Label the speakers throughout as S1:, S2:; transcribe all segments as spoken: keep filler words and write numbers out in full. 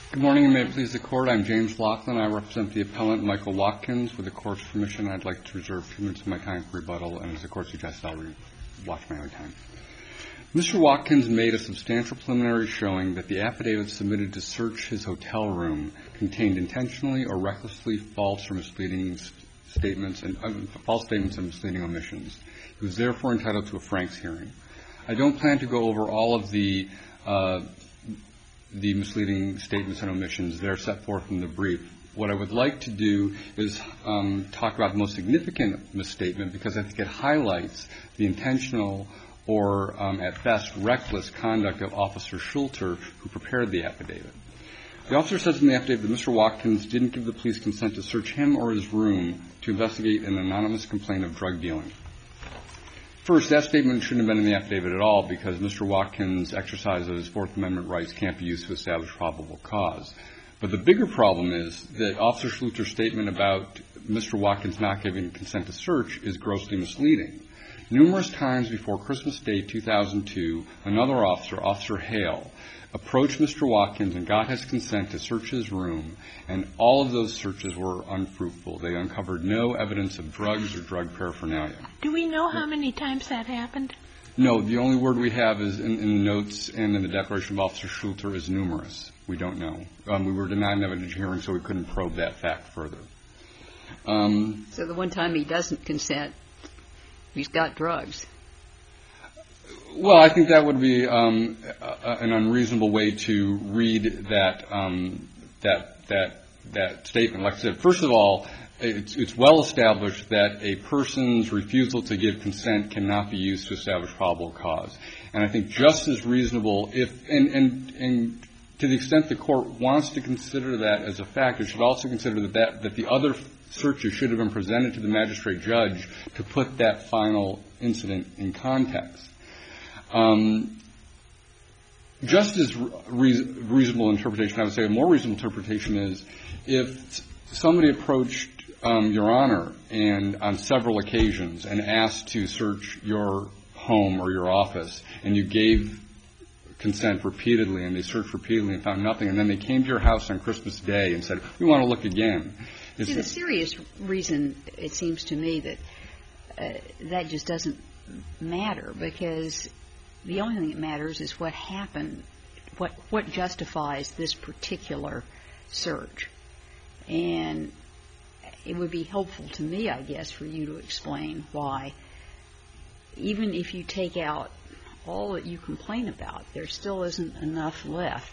S1: Good morning, and may it please the Court. I'm James Laughlin. I represent the appellant Michael Watkins. With the Court's permission, I'd like to reserve two minutes of my time for rebuttal, and as the Court suggests, I'll re- watch my own time. Mister Watkins made a substantial preliminary showing that the affidavit submitted to search his hotel room contained intentionally or recklessly false or misleading statements and uh, false statements and misleading omissions. He was therefore entitled to a Franks hearing. I don't plan to go over all of the uh, the misleading statements and omissions. They're set forth in the brief. What I would like to do is um, talk about the most significant misstatement, because I think it highlights the intentional or, um, at best, reckless conduct of Officer Schulter, who prepared the affidavit. The officer says in the affidavit that Mister Watkins didn't give the police consent to search him or his room to investigate an anonymous complaint of drug dealing. First, that statement shouldn't have been in the affidavit at all, because Mister Watkins' exercise of his Fourth Amendment rights can't be used to establish probable cause. But the bigger problem is that Officer Schulter's statement about Mister Watkins not giving consent to search is grossly misleading. Numerous times before Christmas Day two thousand two, another officer, Officer Hale, approached Mister Watkins and got his consent to search his room, and all of those searches were unfruitful. They uncovered no evidence of drugs or drug paraphernalia.
S2: Do we know how many times that happened?
S1: No, the only word we have is in, in the notes and in the declaration of Officer Schulter is numerous. We don't know. Um, we were denied an evidentiary hearing, so we couldn't probe that fact further. Um,
S3: so the one time he doesn't consent, he's got drugs.
S1: Well, I think that would be um, a, an unreasonable way to read that um, that that that statement. Like I said, first of all, it's, it's well established that a person's refusal to give consent cannot be used to establish probable cause. And I think just as reasonable, if and and, and to the extent the court wants to consider that as a fact, it should also consider that that, that the other searches should have been presented to the magistrate judge to put that final incident in context. Um, just as re- reasonable interpretation, I would say a more reasonable interpretation is if somebody approached um, Your Honor and on several occasions and asked to search your home or your office, and you gave consent repeatedly and they searched repeatedly and found nothing, and then they came to your house on Christmas Day and said, we want to look again.
S3: See, the serious reason, it seems to me, that uh, that just doesn't matter, because the only thing that matters is what happened, what what justifies this particular search. And it would be helpful to me, I guess, for you to explain why, even if you take out all that you complain about, there still isn't enough left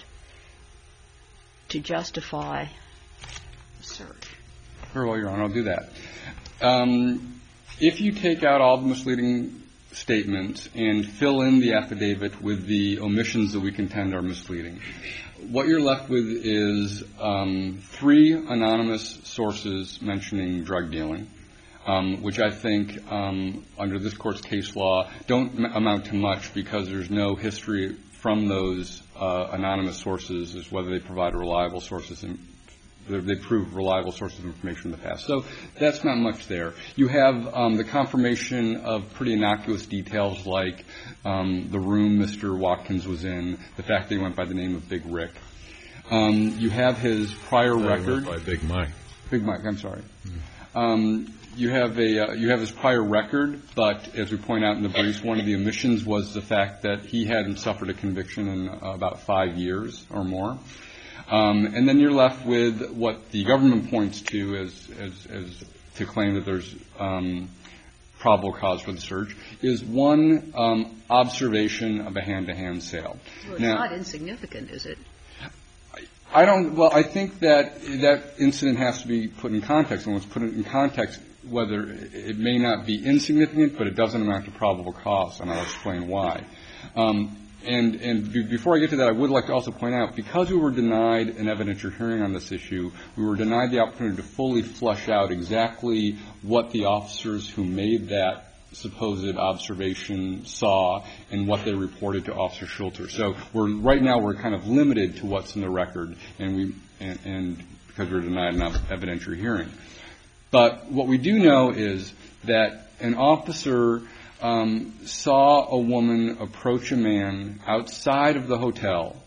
S3: to justify the search.
S1: Very well, Your Honor, I'll do that. Um, if you take out all the misleading statements and fill in the affidavit with the omissions that we contend are misleading, what you're left with is um, three anonymous sources mentioning drug dealing, um, which I think, um, under this Court's case law, don't m- amount to much, because there's no history from those uh, anonymous sources as whether they provide reliable sources and they prove reliable sources of information in the past. So that's not much there. You have um, the confirmation of pretty innocuous details like um, the room Mister Watkins was in, the fact that he went by the name of Big Rick. Um, you have his prior
S4: no,
S1: record.
S4: By Big Mike.
S1: Big Mike, I'm sorry. Mm. Um, you have a uh, you have his prior record, but as we point out in the briefs, one of the omissions was the fact that he hadn't suffered a conviction in uh, about five years or more. Um, and then you're left with what the government points to as, as, as to claim that there's um, probable cause for the search, is one um, observation of a hand-to-hand sale.
S3: Well, it's
S1: now,
S3: not insignificant, is it?
S1: I don't. Well, I think that that incident has to be put in context, and let's put it in context. Whether it may not be insignificant, but it doesn't amount to probable cause, and I'll explain why. Um, And, and b- before I get to that, I would like to also point out, because we were denied an evidentiary hearing on this issue, we were denied the opportunity to fully flesh out exactly what the officers who made that supposed observation saw and what they reported to Officer Schulter. So we're, right now we're kind of limited to what's in the record, and we and, and because we were denied an evidentiary hearing. But what we do know is that an officer um, saw a woman approach a man outside of the hotel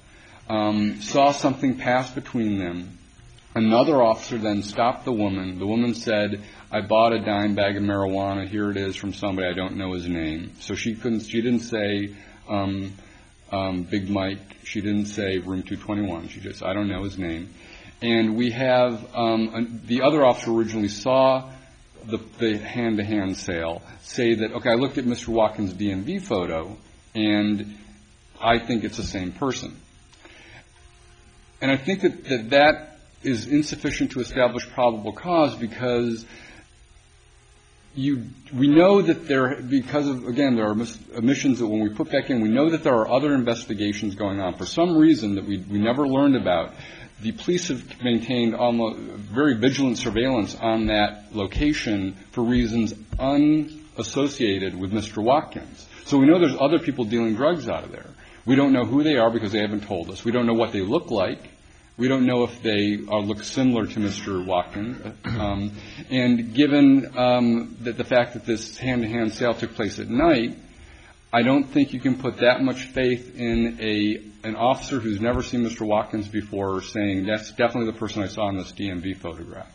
S1: um, saw something pass between them. Another officer then stopped the woman. The woman said, I bought a dime bag of marijuana. Here it is from somebody. I don't know his name. So she couldn't, she didn't say, um, um, Big Mike. She didn't say room two twenty-one. She just, I don't know his name. And we have, um, a, the other officer originally saw the, the hand-to-hand sale say that, okay, I looked at Mister Watkins' D M V photo, and I think it's the same person. And I think that that, that is insufficient to establish probable cause because you, we know that there, because of, again, there are omissions that when we put back in, we know that there are other investigations going on. For some reason that we, we never learned about, the police have maintained almost very vigilant surveillance on that location for reasons unassociated with Mister Watkins. So we know there's other people dealing drugs out of there. We don't know who they are because they haven't told us. We don't know what they look like. We don't know if they are, look similar to Mister Watkins. Um, and given um, that the fact that this hand-to-hand sale took place at night, I don't think you can put that much faith in a an officer who's never seen Mister Watkins before saying that's definitely the person I saw in this D M V photograph.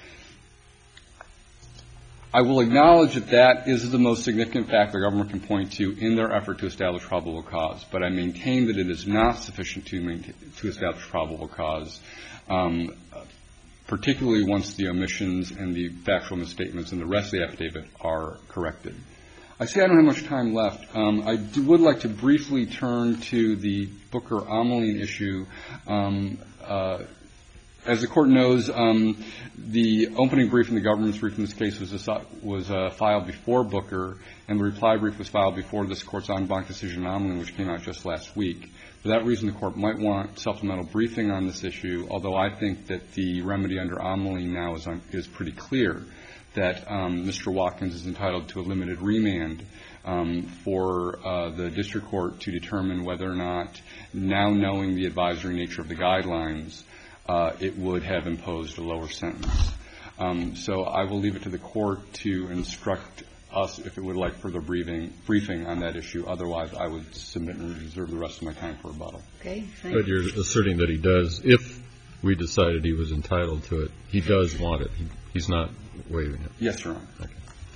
S1: I will acknowledge that that is the most significant fact the government can point to in their effort to establish probable cause, but I maintain that it is not sufficient to maintain, to establish probable cause, um, particularly once the omissions and the factual misstatements and the rest of the affidavit are corrected. I see I don't have much time left. Um, I do, would like to briefly turn to the Booker-Ameline issue. Um, uh, As the Court knows, um, the opening brief in the government's brief in this case was, a, was uh, filed before Booker, and the reply brief was filed before this Court's en banc decision on Ameline, which came out just last week. For that reason, the Court might want supplemental briefing on this issue, although I think that the remedy under Ameline now is, un, is pretty clear, that um, Mister Watkins is entitled to a limited remand um, for uh, the district court to determine whether or not, now knowing the advisory nature of the guidelines, Uh, it would have imposed a lower sentence. Um, so I will leave it to the court to instruct us if it would like further briefing, briefing on that issue. Otherwise, I would submit and reserve the rest of my time for rebuttal.
S3: Okay. Thank
S4: but you're asserting that he does, if we decided he was entitled to it, he does want it. He, he's not waiving it.
S1: Yes, Your Honor.
S4: Okay.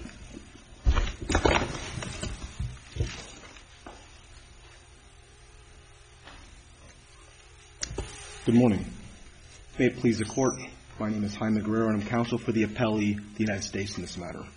S5: Good morning. May it please the Court, my name is Jaime Guerrero, and I'm counsel for the appellee, the United States, in this matter.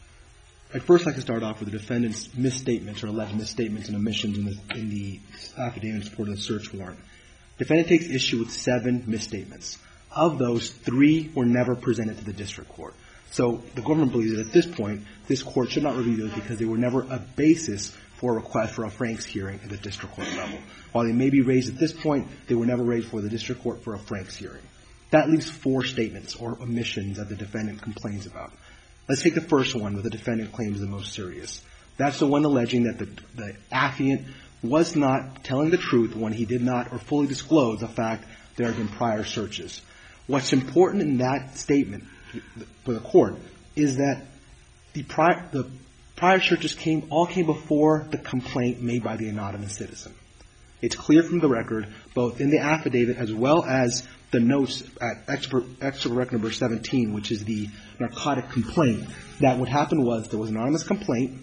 S5: I'd first like to start off with the defendant's misstatements or alleged misstatements and omissions in the, in the affidavit in support of the search warrant. Defendant takes issue with seven misstatements. Of those, three were never presented to the district court. So the government believes that at this point, this court should not review those because they were never a basis for a request for a Franks hearing at the district court level. While they may be raised at this point, they were never raised for the district court for a Franks hearing. That leaves four statements or omissions that the defendant complains about. Let's take the first one, where the defendant claims the most serious. That's the one alleging that the, the affiant was not telling the truth when he did not or fully disclose the fact there had been prior searches. What's important in that statement for the court is that the prior, the prior searches came, all came before the complaint made by the anonymous citizen. It's clear from the record, both in the affidavit as well as the notes at excerpt record number seventeen, which is the narcotic complaint, that what happened was there was an anonymous complaint.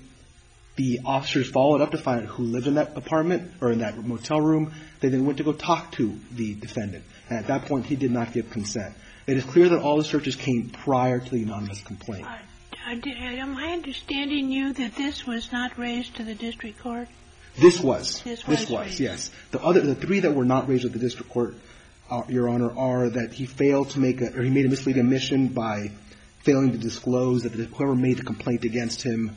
S5: The officers followed up to find out who lived in that apartment or in that motel room. They then went to go talk to the defendant. And at that point, he did not give consent. It is clear that all the searches came prior to the anonymous complaint.
S2: Uh, am I understanding you that this was not raised to the district court?
S5: This was.
S2: This was,
S5: this was
S2: raised.
S5: Yes. The other, the three that were not raised at the district court, uh, Your Honor, are that he failed to make a, or he made a misleading admission by failing to disclose that the, whoever made the complaint against him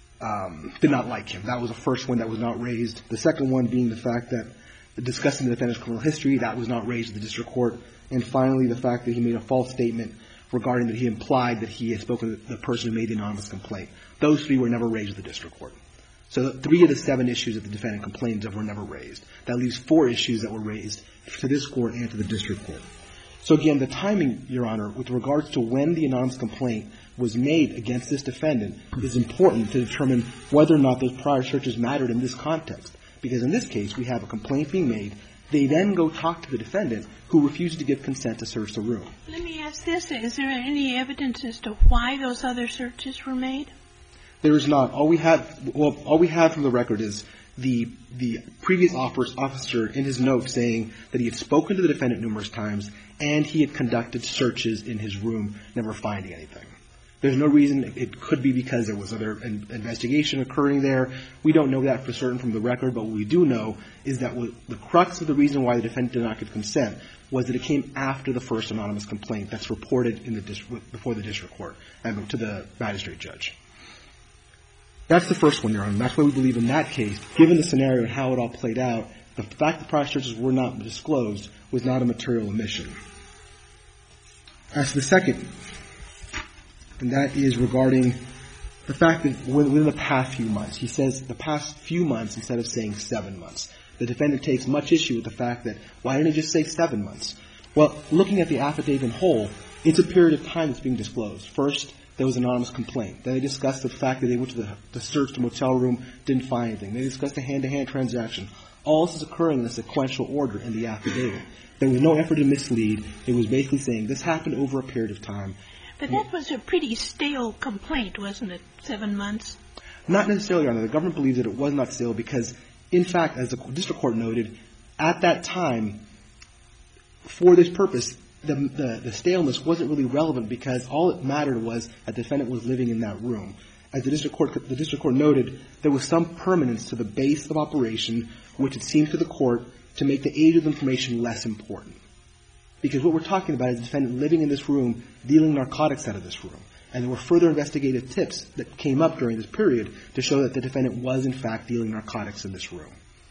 S5: um, did not like him. That was the first one that was not raised. The second one being the fact that discussing the defendant's criminal history, that was not raised at the district court. And finally, the fact that he made a false statement regarding that he implied that he had spoken to the person who made the anonymous complaint. Those three were never raised at the district court. So three of the seven issues that the defendant complains of were never raised. That leaves four issues that were raised to this court and to the district court. So again, the timing, Your Honor, with regards to when the anonymous complaint was made against this defendant is important to determine whether or not those prior searches mattered in this context. Because in this case, we have a complaint being made They then go talk to the defendant, who refuses to give consent to search the room.
S2: Let me ask this. Is there any evidence as to why those other searches were made?
S5: There is not. All we have, well, all we have from the record is the the previous officer in his note saying that he had spoken to the defendant numerous times and he had conducted searches in his room, never finding anything. There's no reason. It could be because there was other in- investigation occurring there. We don't know that for certain from the record, but what we do know is that what, the crux of the reason why the defendant did not give consent was that it came after the first anonymous complaint that's reported in the dis- before the district court and to the magistrate judge. That's the first one, Your Honor. That's why we believe in that case, given the scenario and how it all played out, the fact that prior searches were not disclosed was not a material omission. As to the second, and that is regarding the fact that within the past few months, he says the past few months instead of saying seven months. The defendant takes much issue with the fact that, why didn't he just say seven months? Well, looking at the affidavit in whole, it's a period of time that's being disclosed. First, there was an anonymous complaint. Then they discussed the fact that they went to the, to search the motel room, didn't find anything. They discussed a hand-to-hand transaction. All this is occurring in a sequential order in the affidavit. There was no effort to mislead. It was basically saying this happened over a period of time.
S2: But that was a pretty stale complaint, wasn't it? Seven months?
S5: Not necessarily, Your Honor. The government believes that it was not stale because, in fact, as the district court noted, at that time, for this purpose, the, the, the staleness wasn't really relevant because all it mattered was that the defendant was living in that room. As the district court, the district court noted, there was some permanence to the base of operation, which it seemed to the court to make the age of information less important. Because what we're talking about is the defendant living in this room, dealing narcotics out of this room. And there were further investigative tips that came up during this period to show that the defendant was, in fact, dealing narcotics in this room.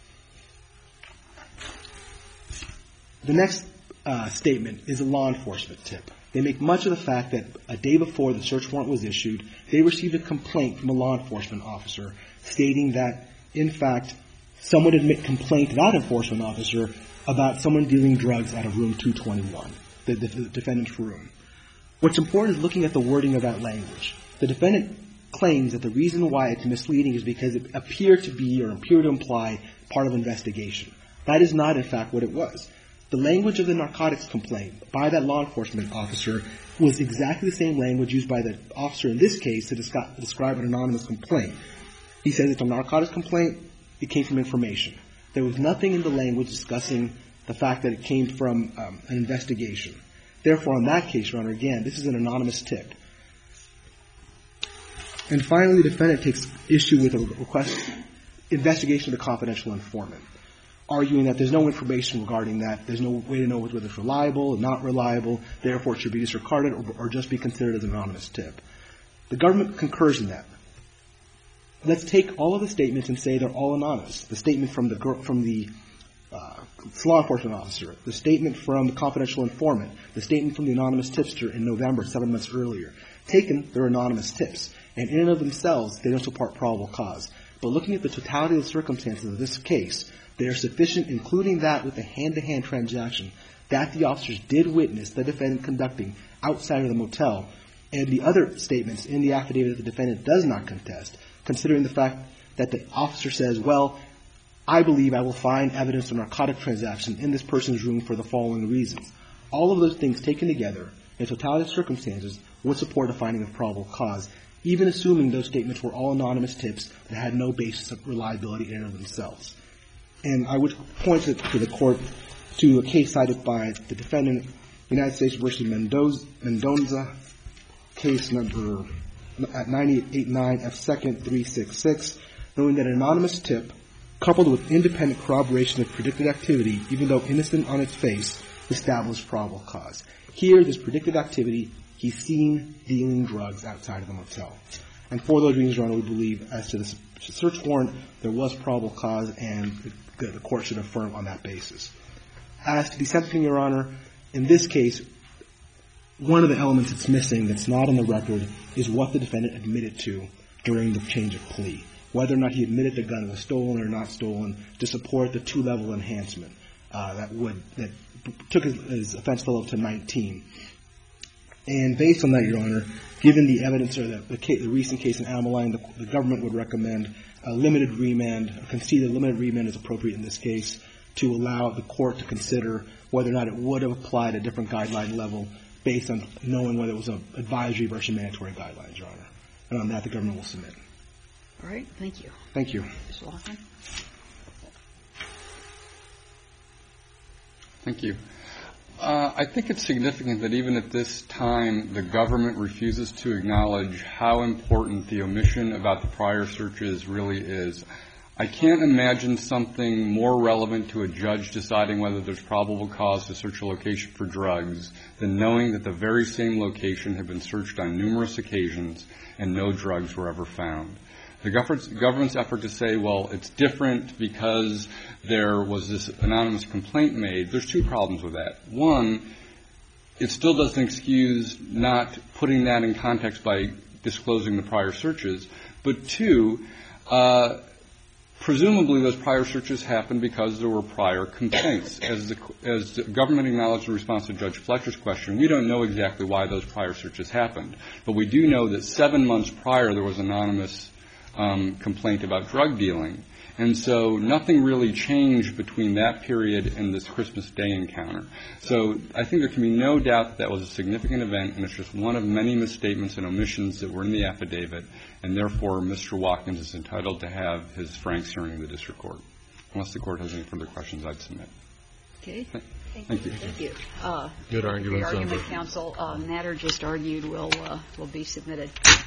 S5: The next uh, statement is a law enforcement tip. They make much of the fact that a day before the search warrant was issued, they received a complaint from a law enforcement officer stating that, in fact, someone had made complaint to that enforcement officer about someone dealing drugs out of room two twenty-one, the, the, the defendant's room. What's important is looking at the wording of that language. The defendant claims that the reason why it's misleading is because it appeared to be or appeared to imply part of investigation. That is not, in fact, what it was. The language of the narcotics complaint by that law enforcement officer was exactly the same language used by the officer in this case to describe, describe an anonymous complaint. He says it's a narcotics complaint. It came from information. There was nothing in the language discussing the fact that it came from um, an investigation. Therefore, in that case, Your Honor, again, this is an anonymous tip. And finally, the defendant takes issue with a request, investigation of the confidential informant, arguing that there's no information regarding that. There's no way to know whether it's reliable or not reliable. Therefore, it should be disregarded or, or just be considered as an anonymous tip. The government concurs in that. Let's take all of the statements and say they're all anonymous. The statement from the girl, from the uh, law enforcement officer, the statement from the confidential informant, the statement from the anonymous tipster in November, seven months earlier. Taken, they're anonymous tips. And in and of themselves, they don't support probable cause. But looking at the totality of the circumstances of this case, they are sufficient, including that with the hand-to-hand transaction, that the officers did witness the defendant conducting outside of the motel, and the other statements in the affidavit that the defendant does not contest, considering the fact that the officer says, well, I believe I will find evidence of narcotic transaction in this person's room for the following reasons. All of those things taken together, in totality of circumstances, would support a finding of probable cause, even assuming those statements were all anonymous tips that had no basis of reliability in and of themselves. And I would point to, to the court to a case cited by the defendant, United States versus Mendoza, Mendoza case number at ninety-eight eighty-nine F second three sixty-six, knowing that an anonymous tip, coupled with independent corroboration of predicted activity, even though innocent on its face, established probable cause. Here, this predicted activity, he's seen dealing drugs outside of the motel. And for those reasons, Your Honor, we believe as to the search warrant, there was probable cause, and the, the court should affirm on that basis. As to the sentencing, Your Honor, in this case, one of the elements that's missing that's not on the record is what the defendant admitted to during the change of plea, whether or not he admitted the gun was stolen or not stolen to support the two-level enhancement uh, that would that took his, his offense level to nineteen. And based on that, Your Honor, given the evidence or the, the, case, the recent case in Ameline, the, the government would recommend a limited remand, concede a limited remand is appropriate in this case, to allow the court to consider whether or not it would have applied a different guideline level based on knowing whether it was an advisory versus mandatory guidelines, Your Honor. And on that, the government will submit.
S3: All right. Thank you.
S5: Thank you.
S3: Mister Laughlin.
S1: Thank you. Uh, I think it's significant that even at this time, the government refuses to acknowledge how important the omission about the prior searches really is. I can't imagine something more relevant to a judge deciding whether there's probable cause to search a location for drugs than knowing that the very same location had been searched on numerous occasions and no drugs were ever found. The government's effort to say, well, it's different because there was this anonymous complaint made, there's two problems with that. One, it still doesn't excuse not putting that in context by disclosing the prior searches. But two, uh, presumably those prior searches happened because there were prior complaints. As the, as the government acknowledged in response to Judge Fletcher's question, we don't know exactly why those prior searches happened. But we do know that seven months prior there was anonymous Um, complaint about drug dealing. And so nothing really changed between that period and this Christmas Day encounter. So I think there can be no doubt that that was a significant event, and it's just one of many misstatements and omissions that were in the affidavit, and therefore Mister Watkins is entitled to have his Franks hearing in the district court. Unless the court has any further questions, I'd submit.
S3: Okay.
S1: Thank,
S3: Thank
S1: you.
S3: you. Thank you. Uh,
S4: Good argument,
S3: the argument,
S4: Senator.
S3: counsel. Uh, matter just argued will uh, will be submitted.